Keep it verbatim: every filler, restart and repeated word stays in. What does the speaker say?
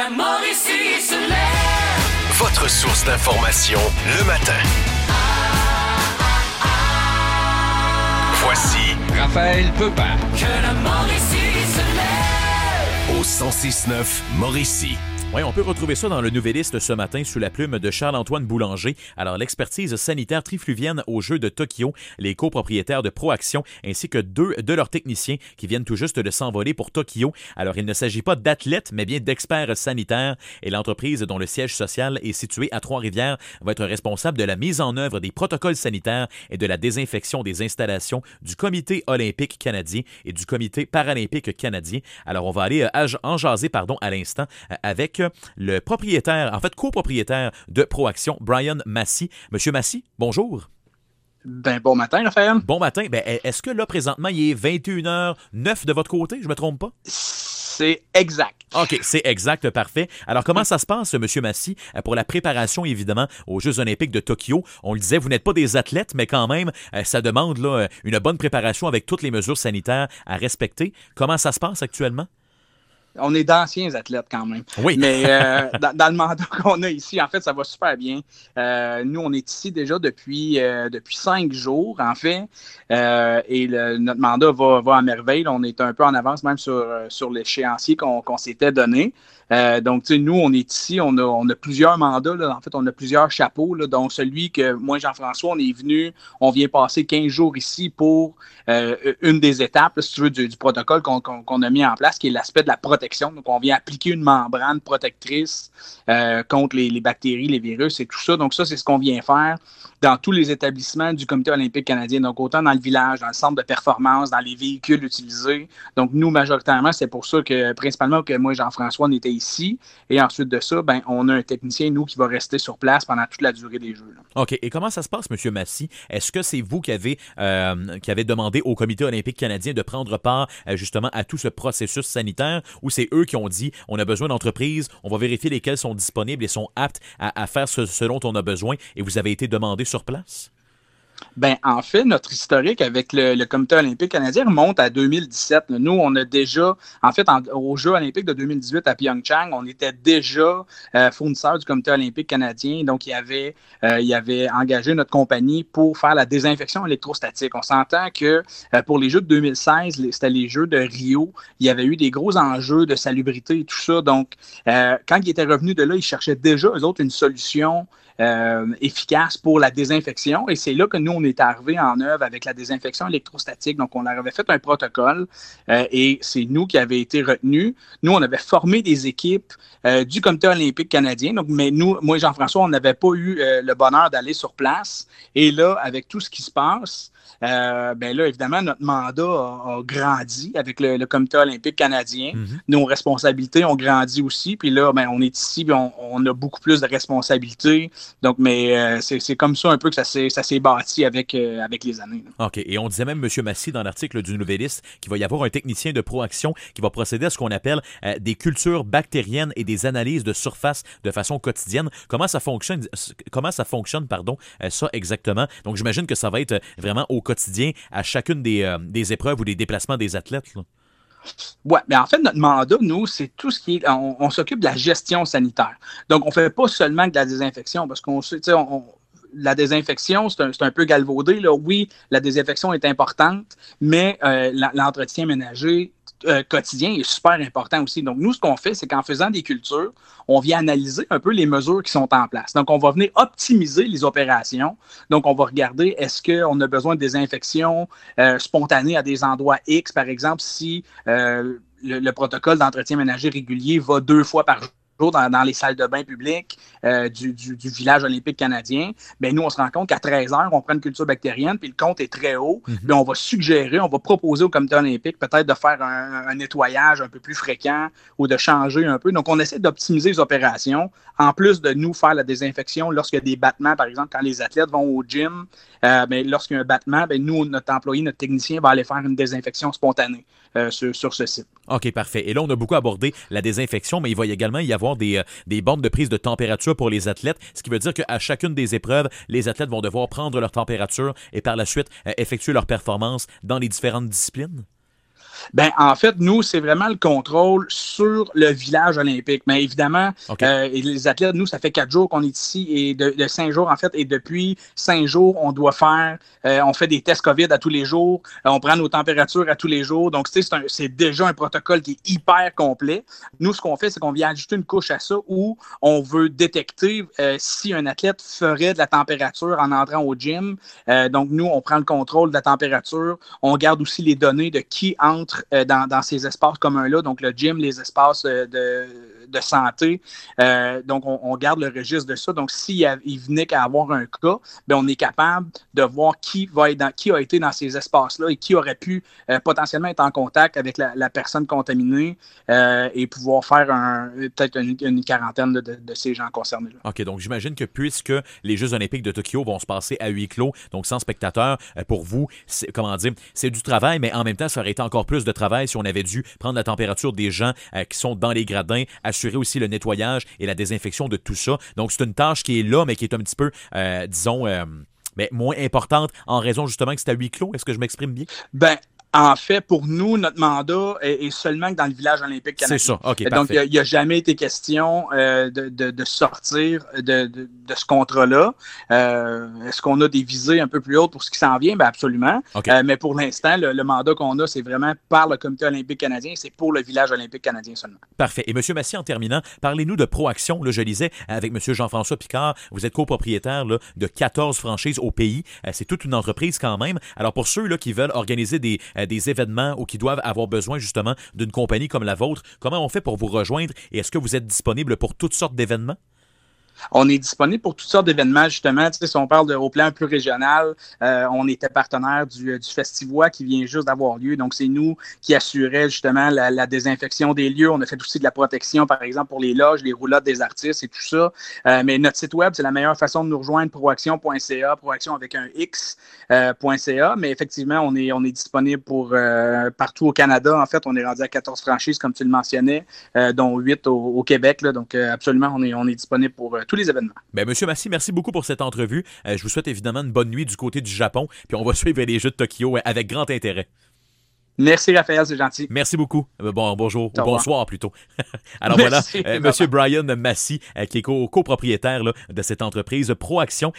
la Mauricie se lève. Votre source d'information le matin. Voici Raphaël Pepin. Que la Mauricie se lève. au cent six neuf Mauricie. Oui, on peut retrouver ça dans le Nouvelliste ce matin sous la plume de Charles-Antoine Boulanger. Alors, l'expertise sanitaire trifluvienne aux Jeux de Tokyo, les copropriétaires de Proaction, ainsi que deux de leurs techniciens qui viennent tout juste de s'envoler pour Tokyo. Alors, il ne s'agit pas d'athlètes, mais bien d'experts sanitaires. Et l'entreprise dont le siège social est situé à Trois-Rivières va être responsable de la mise en œuvre des protocoles sanitaires et de la désinfection des installations du Comité olympique canadien et du Comité paralympique canadien. Alors, on va aller euh, en jaser pardon, à l'instant euh, avec le propriétaire, en fait copropriétaire de Proaction, Brian Massy. Monsieur Massy, bonjour. Ben, bon matin, Raphaël. Bon matin. Ben, est-ce que là, présentement, il est vingt et une heures neuf de votre côté? Je me trompe pas? C'est exact. OK, c'est exact, parfait. Alors, comment ça se passe, Monsieur Massy, pour la préparation, évidemment, aux Jeux olympiques de Tokyo? On le disait, vous n'êtes pas des athlètes, mais quand même, ça demande là, une bonne préparation avec toutes les mesures sanitaires à respecter. Comment ça se passe actuellement? On est d'anciens athlètes quand même. Oui. Mais euh, dans, dans le mandat qu'on a ici, en fait, ça va super bien. Euh, nous, on est ici déjà depuis, euh, depuis cinq jours, en fait. Euh, et le, notre mandat va, va à merveille. On est un peu en avance même sur, sur l'échéancier qu'on, qu'on s'était donné. Euh, donc, tu sais, nous, on est ici, on a, on a plusieurs mandats. Là. En fait, on a plusieurs chapeaux. Là, dont celui que moi, Jean-François, on est venu, on vient passer quinze jours ici pour euh, une des étapes, là, si tu veux, du, du protocole qu'on, qu'on, qu'on a mis en place, qui est l'aspect de la protection. Donc, on vient appliquer une membrane protectrice euh, contre les, les bactéries, les virus et tout ça. Donc, ça, c'est ce qu'on vient faire dans tous les établissements du Comité olympique canadien. Donc, autant dans le village, dans le centre de performance, dans les véhicules utilisés. Donc, nous, majoritairement, c'est pour ça que, principalement, que moi, Jean-François, on était ici. Et ensuite de ça, ben, on a un technicien, nous, qui va rester sur place pendant toute la durée des Jeux. Là. OK. Et comment ça se passe, M. Massy? Est-ce que c'est vous qui avez, euh, qui avez demandé au Comité olympique canadien de prendre part, euh, justement, à tout ce processus sanitaire, ou c'est eux qui ont dit, on a besoin d'entreprises, on va vérifier lesquelles sont disponibles et sont aptes à, à faire ce, ce dont on a besoin, et vous avez été demandé sur place? Ben, en fait, notre historique avec le, le Comité olympique canadien remonte à deux mille dix-sept. Nous, on a déjà, en fait, en, aux Jeux olympiques de deux mille dix-huit à Pyeongchang, on était déjà euh, fournisseur du Comité olympique canadien. Donc, il avait, euh, il avait engagé notre compagnie pour faire la désinfection électrostatique. On s'entend que euh, pour les Jeux de deux mille seize, les, c'était les Jeux de Rio, il y avait eu des gros enjeux de salubrité et tout ça. Donc, euh, quand ils étaient revenus de là, ils cherchaient déjà, eux autres, une solution Euh, efficace pour la désinfection. Et c'est là que nous, on est arrivé en œuvre avec la désinfection électrostatique. Donc, on leur avait fait un protocole euh, et c'est nous qui avait été retenus. Nous, on avait formé des équipes euh, du Comité olympique canadien. Donc, mais nous, moi et Jean-François, on n'avait pas eu euh, le bonheur d'aller sur place. Et là, avec tout ce qui se passe, Euh, ben là, évidemment, notre mandat a, a grandi avec le, le Comité olympique canadien. Mm-hmm. Nos responsabilités ont grandi aussi. Puis là, ben, on est ici, puis on, on a beaucoup plus de responsabilités. Donc, mais euh, c'est, c'est comme ça un peu que ça s'est, ça s'est bâti avec, euh, avec les années. Là. OK. Et on disait même, M. Massy, dans l'article du Nouvelliste, qu'il va y avoir un technicien de Proaction qui va procéder à ce qu'on appelle euh, des cultures bactériennes et des analyses de surface de façon quotidienne. Comment ça fonctionne, comment ça fonctionne, pardon, euh, ça exactement? Donc, j'imagine que ça va être vraiment au quotidien à chacune des, euh, des épreuves ou des déplacements des athlètes, là. Oui, mais en fait, notre mandat, nous, c'est tout ce qui est. On, on s'occupe de la gestion sanitaire. Donc, on ne fait pas seulement de la désinfection parce qu'on sait, tu sais, on, on, la désinfection, c'est un, c'est un peu galvaudé. Là. Oui, la désinfection est importante, mais euh, l'entretien ménager Euh, quotidien est super important aussi. Donc, nous, ce qu'on fait, c'est qu'en faisant des cultures, on vient analyser un peu les mesures qui sont en place. Donc, on va venir optimiser les opérations. Donc, on va regarder est-ce qu'on a besoin de désinfection euh, spontanée à des endroits X, par exemple, si euh, le, le protocole d'entretien ménager régulier va deux fois par jour. Dans, dans les salles de bain publiques euh, du, du, du village olympique canadien, bien, nous, on se rend compte qu'à treize heures, on prend une culture bactérienne, puis le compte est très haut. Mm-hmm. Bien, on va suggérer, on va proposer au Comité olympique peut-être de faire un, un nettoyage un peu plus fréquent ou de changer un peu. Donc, on essaie d'optimiser les opérations, en plus de nous faire la désinfection lorsqu'il y a des battements, par exemple, quand les athlètes vont au gym, euh, bien, lorsqu'il y a un battement, bien, nous, notre employé, notre technicien va aller faire une désinfection spontanée euh, sur, sur ce site. OK, parfait. Et là, on a beaucoup abordé la désinfection, mais il va également y avoir des, euh, des bornes de prise de température pour les athlètes, ce qui veut dire qu'à chacune des épreuves, les athlètes vont devoir prendre leur température et par la suite euh, effectuer leur performance dans les différentes disciplines? Ben, en fait, nous, c'est vraiment le contrôle sur le village olympique. Mais évidemment, okay. euh, et les athlètes, nous, ça fait quatre jours qu'on est ici et de, de cinq jours, en fait, et depuis cinq jours, on doit faire, euh, on fait des tests COVID à tous les jours, euh, on prend nos températures à tous les jours. Donc, c'est, un, c'est déjà un protocole qui est hyper complet. Nous, ce qu'on fait, c'est qu'on vient ajouter une couche à ça où on veut détecter euh, si un athlète ferait de la température en entrant au gym. Euh, donc, nous, on prend le contrôle de la température. On garde aussi les données de qui entre euh, dans, dans ces espaces communs-là, donc le gym, les espaces euh, de, de santé. Euh, donc, on, on garde le registre de ça. Donc, s'il il venait qu'à avoir un cas, bien, on est capable de voir qui, va être dans, qui a été dans ces espaces-là et qui aurait pu euh, potentiellement être en contact avec la, la personne contaminée euh, et pouvoir faire un, peut-être une, une quarantaine de, de, de ces gens concernés-là. OK, donc j'imagine que puisque les Jeux olympiques de Tokyo vont se passer à huis clos, donc sans spectateurs, pour vous, c'est, comment dire, c'est du travail, mais en même temps, ça aurait été encore plus de travail si on avait dû prendre la température des gens euh, qui sont dans les gradins, assurer aussi le nettoyage et la désinfection de tout ça. Donc, c'est une tâche qui est là, mais qui est un petit peu, euh, disons, euh, mais moins importante en raison justement que c'est à huis clos. Est-ce que je m'exprime bien? Ben, en fait, pour nous, notre mandat est, est seulement dans le village olympique canadien. C'est ça, OK, donc, parfait. il n'y a, a jamais été question euh, de, de, de sortir de, de, de ce contrat-là. Euh, est-ce qu'on a des visées un peu plus hautes pour ce qui s'en vient? Bien, absolument. Okay. Euh, mais pour l'instant, le, le mandat qu'on a, c'est vraiment par le Comité olympique canadien. C'est pour le village olympique canadien seulement. Parfait. Et M. Massy, en terminant, parlez-nous de Proaction. Là, je lisais avec M. Jean-François Picard, vous êtes copropriétaire là, de quatorze franchises au pays. Euh, c'est toute une entreprise quand même. Alors, pour ceux là, qui veulent organiser des, euh, des événements ou qui doivent avoir besoin justement d'une compagnie comme la vôtre, comment on fait pour vous rejoindre et est-ce que vous êtes disponible pour toutes sortes d'événements? On est disponible pour toutes sortes d'événements, justement. Tu sais, si on parle de, au plan plus régional, euh, on était partenaire du, du Festivois qui vient juste d'avoir lieu. Donc, c'est nous qui assurait justement la, la désinfection des lieux. On a fait aussi de la protection, par exemple, pour les loges, les roulottes des artistes et tout ça. Euh, mais notre site web, c'est la meilleure façon de nous rejoindre, proaction point c a, proaction avec un X, euh, .ca. Mais effectivement, on est, on est disponible pour euh, partout au Canada. En fait, on est rendu à quatorze franchises, comme tu le mentionnais, euh, dont huit au, au Québec. Là. Donc, euh, absolument, on est, on est disponible pour euh, tous les événements. Bien, Monsieur Massy, merci beaucoup pour cette entrevue. Euh, je vous souhaite évidemment une bonne nuit du côté du Japon, puis on va suivre les Jeux de Tokyo avec grand intérêt. Merci Raphaël, c'est gentil. Merci beaucoup. Bon, bonjour, ou bonsoir plutôt. Alors merci, voilà, euh, Monsieur Brian Massy, euh, qui est co- copropriétaire là, de cette entreprise Proaction.